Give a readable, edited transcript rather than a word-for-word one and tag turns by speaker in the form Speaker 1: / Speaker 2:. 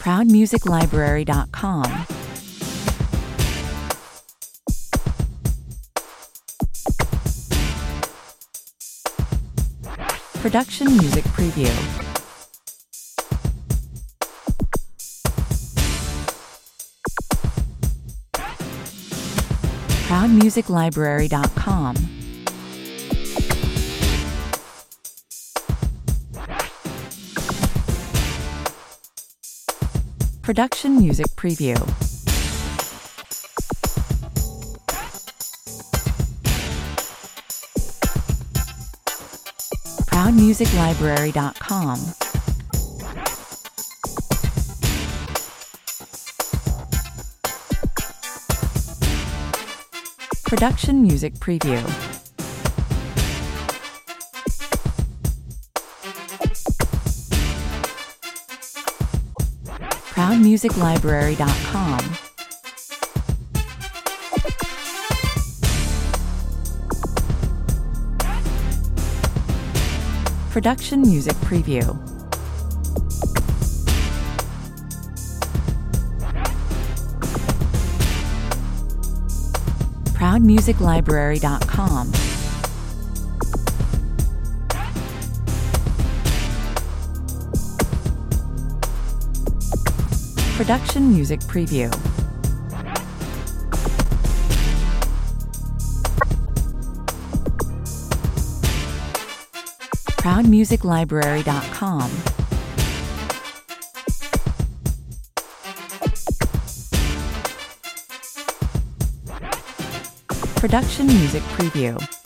Speaker 1: ProudMusicLibrary.com. Production Music Preview. ProudMusicLibrary.com. Production Music Preview. ProudMusicLibrary.com. Production Music Preview. ProudMusicLibrary.com. Production Music Preview. ProudMusicLibrary.com. Production Music Preview. ProudMusicLibrary.com. Production Music Preview.